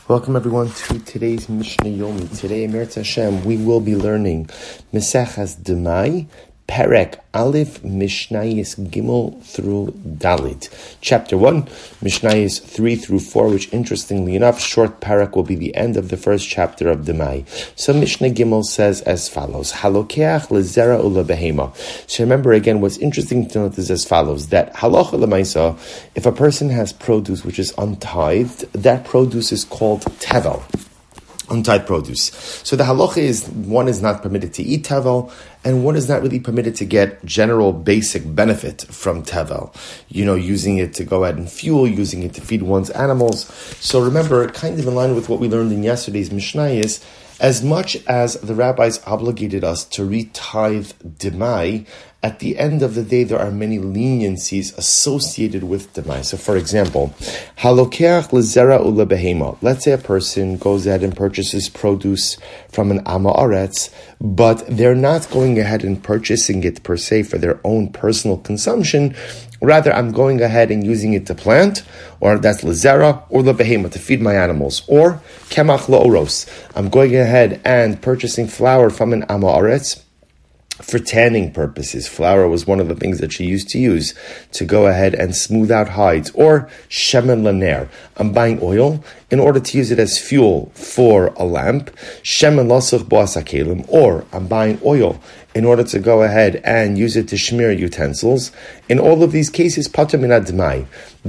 Welcome everyone to today's Mishnah Yomi. Today, Emeretz Hashem, we will be learning Meseches Demai, Perek Aleph, Mishnayos Gimel through Dalit. Chapter 1, Mishnayos 3 through 4, which interestingly enough, short Perek will be the end of the first chapter of Demai. So Mishnah Gimel says as follows, Halokeach lezera ulebehema. So remember again, what's interesting to note is as follows, that halacha lemaisa, if a person has produce which is untithed, that produce is called tevel. Untied produce. So the halacha is one is not permitted to eat tevel, and one is not really permitted to get general basic benefit from tevel. Using it to go ahead and fuel, using it to feed one's animals. So remember, kind of in line with what we learned in yesterday's Mishnah is, as much as the rabbis obligated us to retithe demai, at the end of the day, there are many leniencies associated with demai. So, for example, halokeach lezera ulebehema. Let's say a person goes ahead and purchases produce from an ama aretz, but they're not going ahead and purchasing it per se for their own personal consumption. Rather, I'm going ahead and using it to plant, or that's lezera, or lebehema, to feed my animals, or kemach la'oros. I'm going ahead and purchasing flour from an ama aretz for tanning purposes. Flour was one of the things that she used to use to go ahead and smooth out hides. Or shemen laner. I'm buying oil in order to use it as fuel for a lamp. Shemen lasuch boas hakelim. Or I'm buying oil in order to go ahead and use it to smear utensils. In all of these cases, pater min admai.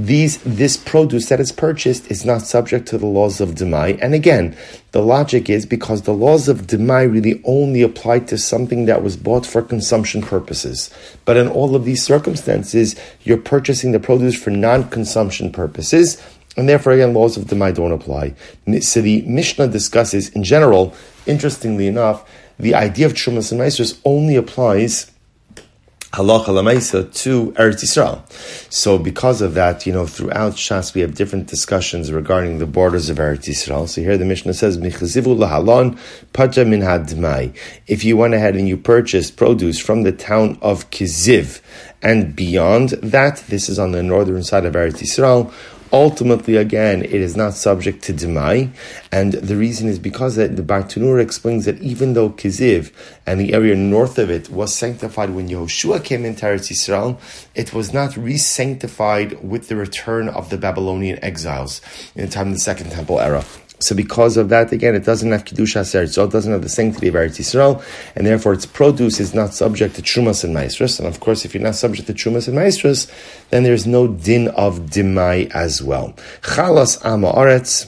This produce that is purchased is not subject to the laws of demai. And again, the logic is because the laws of demai really only apply to something that was bought for consumption purposes. But in all of these circumstances, you're purchasing the produce for non-consumption purposes, and therefore, again, laws of demai don't apply. So the Mishnah discusses, in general, interestingly enough, the idea of Trumas and Maasros only applies halacha lemaisa to Eretz Yisrael. So because of that, throughout Shas we have different discussions regarding the borders of Eretz Yisrael. So here the Mishnah says, Michazivu lahalon paja min hadmai. If you went ahead and you purchased produce from the town of Kiziv and beyond that, this is on the northern side of Eretz Yisrael, ultimately, again, it is not subject to demai, and the reason is because the Bartanura explains that even though Kiziv and the area north of it was sanctified when Yehoshua came into Eretz Yisrael, it was not re-sanctified with the return of the Babylonian exiles in the time of the Second Temple era. So because of that, again, it doesn't have Kedushas Eretz Yisrael, it doesn't have the sanctity of Eretz Yisrael, and therefore its produce is not subject to Trumas and Maasros. And of course, if you're not subject to Trumas and Maasros, then there's no din of Demai as well. Chalas Ama Aretz.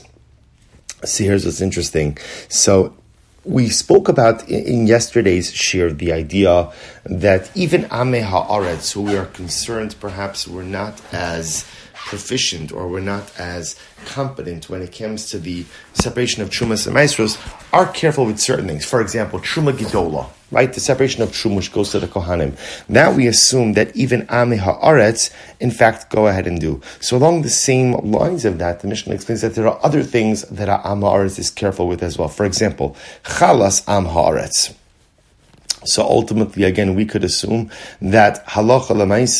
See, here's what's interesting. So we spoke about in yesterday's shir the idea that even Amei Ha'aretz, who we are concerned perhaps we're not as proficient or we're not as competent when it comes to the separation of Trumas and Maasros, are careful with certain things. For example, Truma Gedola, right? The separation of Truma which goes to the Kohanim. That we assume that even Amei Ha'aretz, in fact, go ahead and do. So along the same lines of that, the Mishnah explains that there are other things that Am Ha'aretz is careful with as well. For example, Chalas Am Ha'aretz. So ultimately, again, we could assume that halacha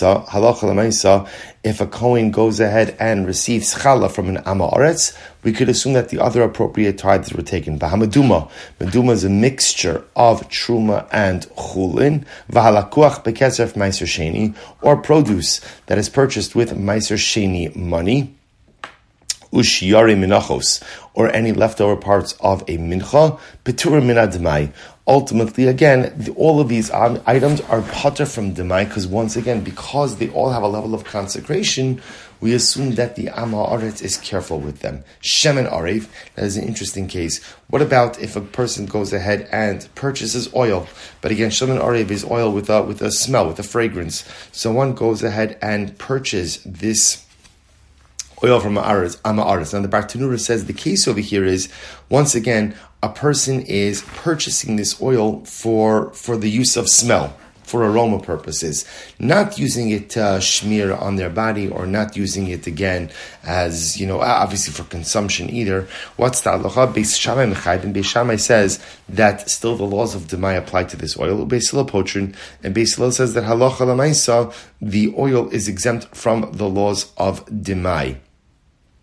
lemaisa, if a Kohen goes ahead and receives challah from an ama aretz, we could assume that the other appropriate tithes were taken. Meduma is a mixture of truma and chulin. V'halakuach bekesef meiser sheni, or produce that is purchased with meiser sheni money. Ushiyari minachos, or any leftover parts of a mincha, petur min admai. Ultimately, again, all of these items are pater from demai, because once again, because they all have a level of consecration, we assume that the Am Ha'aretz is careful with them. Shemen Arev, that is an interesting case. What about if a person goes ahead and purchases oil? But again, Shemen Arev is oil with a smell, with a fragrance. So one goes ahead and purchases this oil from Ama Aretz. Now the Bartanura says the case over here is, once again, a person is purchasing this oil for the use of smell, for aroma purposes, not using it to smear on their body, or not using it again as, obviously for consumption either. What's the halacha? Beis Shammai mechayv, and Beis Shammai says that still the laws of demai apply to this oil. Beis Hillel potrin, and Beis Hillel says that halacha lemaisa, the oil is exempt from the laws of demai.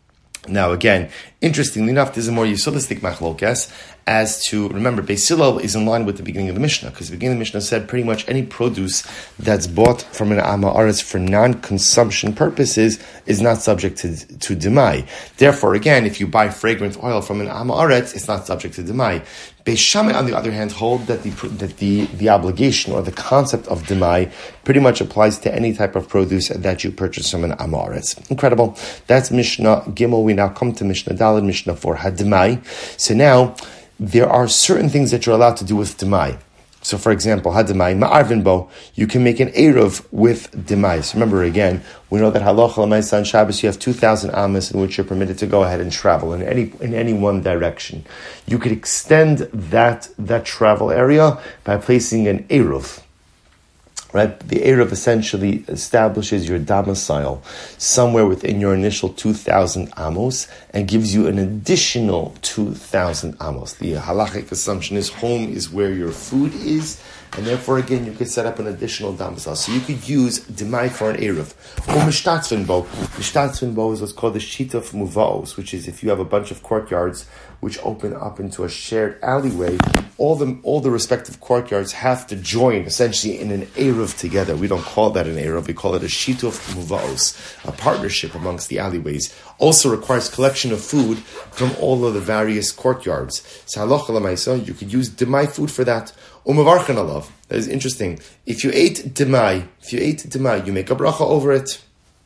Now, again, interestingly enough, this is a more Yisulistic machlokes as to, remember, Beis Hillel is in line with the beginning of the Mishnah, because the beginning of the Mishnah said pretty much any produce that's bought from an Amaretz for non-consumption purposes is not subject to Demai. Therefore, again, if you buy fragrant oil from an Amaretz, it's not subject to Demai. Beis Shammai, on the other hand, hold that the obligation or the concept of Demai pretty much applies to any type of produce that you purchase from an Amaretz. Incredible. That's Mishnah Gimel. We now come to Mishnah Daled, Mishnah 4, Hademai. So now, there are certain things that you're allowed to do with Demai. So, for example, Hademai, Ma'arvin Bo, you can make an Eruv with Demai. So remember again, we know that Halacha L'maisa on Shabbos, you have 2,000 amas in which you're permitted to go ahead and travel in any one direction. You could extend that travel area by placing an Eruv. Right? The Eruv essentially establishes your domicile somewhere within your initial 2,000 amos and gives you an additional 2,000 amos. The halachic assumption is home is where your food is, and therefore, again, you could set up an additional domicile. So you could use Demai for an Eruv. Or Mishtatzvin Bo. Mishtatzvin Bo is what's called the Shita of Muvaos, which is if you have a bunch of courtyards which open up into a shared alleyway, all the respective courtyards have to join essentially in an Eruv together. We don't call that an Eruv, we call it a Shita of Muvaos, a partnership amongst the alleyways. Also requires collection of food from all of the various courtyards. So halacha l'maisa, you could use Demai food for that. Umavarchan alav. That is interesting. If you ate Demai, you make a bracha over it.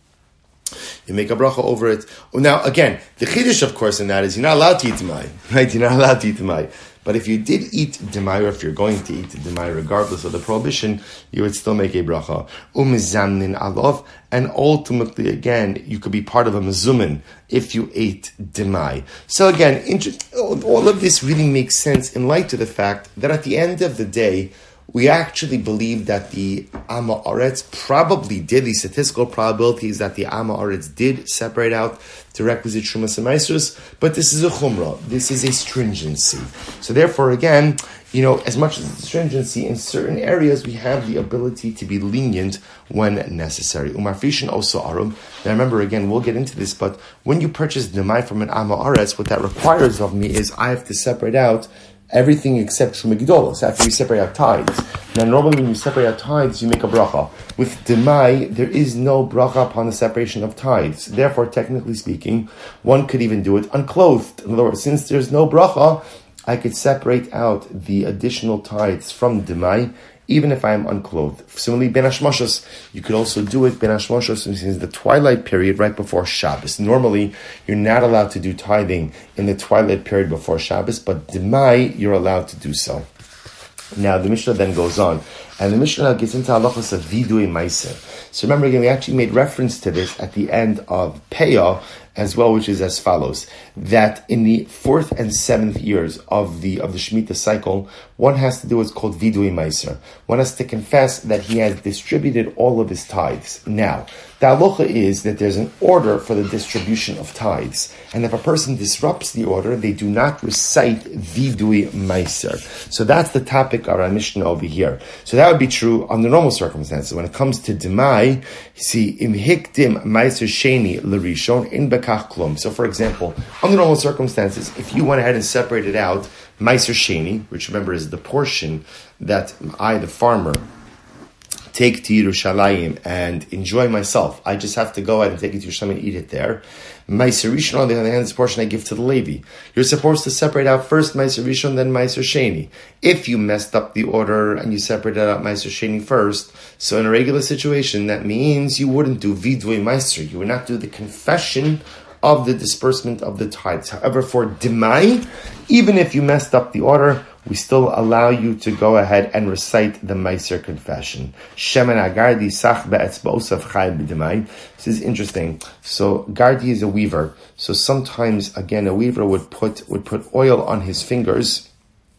Now, again, the chiddush, of course, in that is you're not allowed to eat Demai. Right? You're not allowed to eat Demai. But if you did eat Demai, or if you're going to eat Demai, regardless of the prohibition, you would still make a bracha. Umizamnin alav. And ultimately, again, you could be part of a mezumin if you ate Demai. So again, all of this really makes sense in light of the fact that at the end of the day, we actually believe that the Amaretz probably did, the statistical probabilities that the Amaretz did separate out the requisite Shumas and Maisros, but this is a Chumrah, this is a stringency. So therefore, again, as much as it's stringency, in certain areas we have the ability to be lenient when necessary. Umarfishin also arum. Now remember, again, we'll get into this, but when you purchase Demai from an Amaretz, what that requires of me is I have to separate out everything except Shumagidolos, after we separate out tithes. Now, normally when you separate out tithes, you make a bracha. With Demai, there is no bracha upon the separation of tithes. Therefore, technically speaking, one could even do it unclothed. In other words, since there's no bracha, I could separate out the additional tithes from Demai, even if I am unclothed. Similarly, Ben Hashmashos, you could also do it, Ben Hashmashos, in the twilight period right before Shabbos. Normally, you're not allowed to do tithing in the twilight period before Shabbos, but Demai, you're allowed to do so. Now, the Mishnah then goes on, and the Mishnah gets into halachas of vidui meiser. So remember again, we actually made reference to this at the end of Peah as well, which is as follows: that in the 4th and 7th years of the Shemitah cycle, one has to do what's called vidui meiser. One has to confess that he has distributed all of his tithes. Now, the halacha is that there's an order for the distribution of tithes, and if a person disrupts the order, they do not recite vidui meiser. So that's the topic of our Mishnah over here. So that would be true under normal circumstances. When it comes to Demai, see, im hikdim meiser sheni l'rishon in bekach klum. So for example, under normal circumstances, if you went ahead and separated out meiser sheni, which remember is the portion that I, the farmer, take to Yerushalayim and enjoy myself. I just have to go ahead and take it to Yerushalayim and eat it there. Meiser Rishon, on the other hand, this portion I give to the Levi. You're supposed to separate out first Meiser Rishon, then Meiser Sheni. If you messed up the order and you separated out Meiser Sheni first, so in a regular situation, that means you wouldn't do Vidui Meiser. You would not do the confession of the disbursement of the tithes. However, for Demai, even if you messed up the order, we still allow you to go ahead and recite the Meiser confession. Shemen agardi sach be'etzba'osav chai b'demai. This is interesting. So Gardi is a weaver. So sometimes, again, a weaver would put oil on his fingers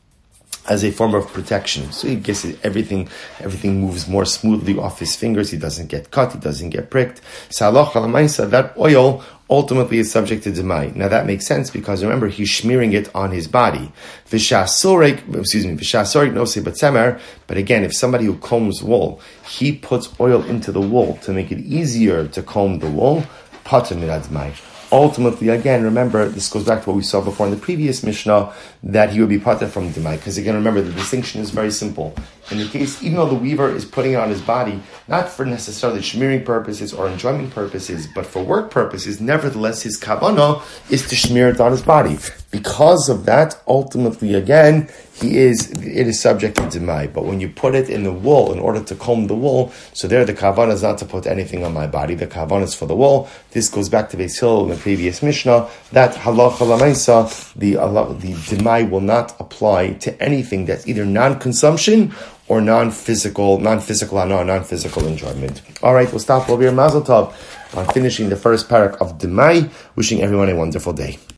as a form of protection. So he gets everything moves more smoothly off his fingers. He doesn't get cut. He doesn't get pricked. So halacha l'maisa, that oil ultimately is subject to Demai. Now that makes sense because remember, he's smearing it on his body. V'shasorek nosei b'tzemer. But again, if somebody who combs wool, he puts oil into the wool to make it easier to comb the wool, pater min Demai. ultimately, again, remember, this goes back to what we saw before in the previous Mishnah, that he would be pater from Demai. Because again, remember, the distinction is very simple. In the case, even though the weaver is putting it on his body, not for necessarily shmiring purposes or enjoyment purposes, but for work purposes, nevertheless, his kavanah is to shmir it on his body. Because of that, ultimately, again, it is subject to demai. But when you put it in the wool in order to comb the wool, so there the kavanah is not to put anything on my body. The kavanah is for the wool. This goes back to Beis Hillel in the previous Mishnah, that halacha lamaisa, the demai will not apply to anything that's either non-consumption or non-physical enjoyment. All right, we'll stop over here. Mazel tov on finishing the first parak of Demai. Wishing everyone a wonderful day.